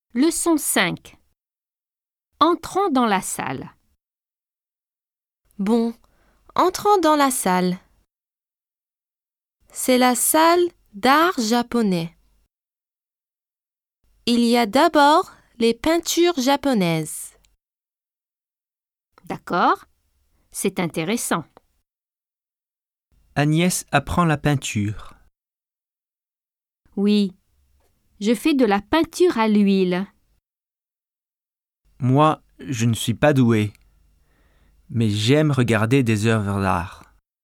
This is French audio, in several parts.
Leçon 5. Entrons dans la salle. Bon, entrons dans la salle. C'est la salle d'art japonais. Il y a d'abord les peintures japonaises. D'accord? C'est intéressant. Agnès apprend la peinture. Oui, je fais de la peinture à l'huile. Moi, je ne suis pas doué, mais j'aime regarder des œuvres d'art.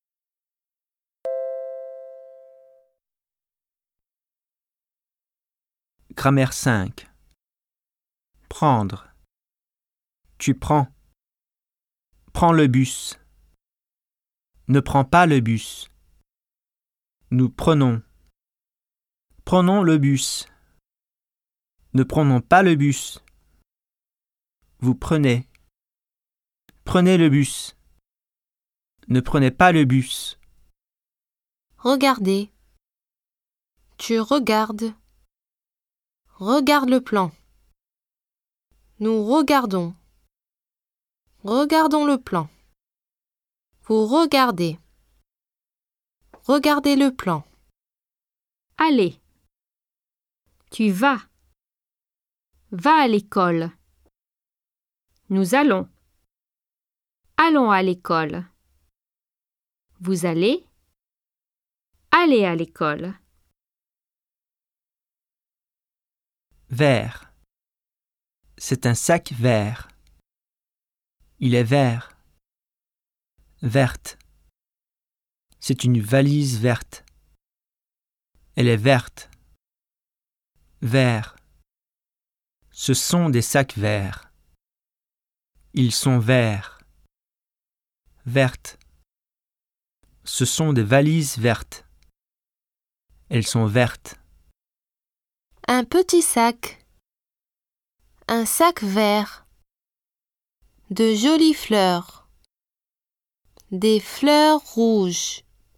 Grammaire 5. Prendre. Tu prends. Prends le bus. Ne prends pas le bus. Nous prenons. Prenons le bus. Ne prenons pas le bus. Vous prenez. Prenez le bus. Ne prenez pas le bus. Regardez. Tu regardes. Regarde le plan. Nous regardons. Regardons le plan. Vous regardez. Regardez le plan. Allez. Tu vas. Va à l'école. Nous allons. Allons à l'école. Vous allez. Allez à l'école. Vert. C'est un sac vert. Il est vert. Verte. C'est une valise verte. Elle est verte. Vert. Ce sont des sacs verts. Ils sont verts. Vertes. Ce sont des valises vertes. Elles sont vertes. Un petit sac. Un sac vert. De jolies fleurs. Des fleurs rouges.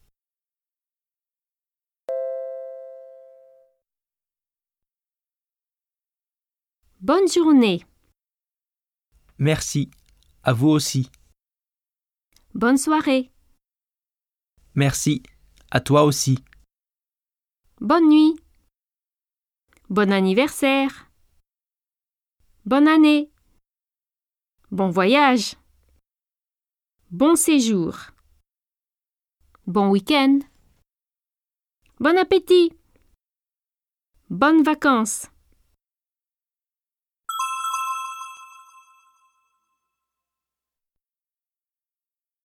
Bonne journée. Merci. À vous aussi. Bonne soirée. Merci. À toi aussi. Bonne nuit. Bon anniversaire. Bonne année. Bon voyage. Bon séjour. Bon week-end. Bon appétit. Bonnes vacances.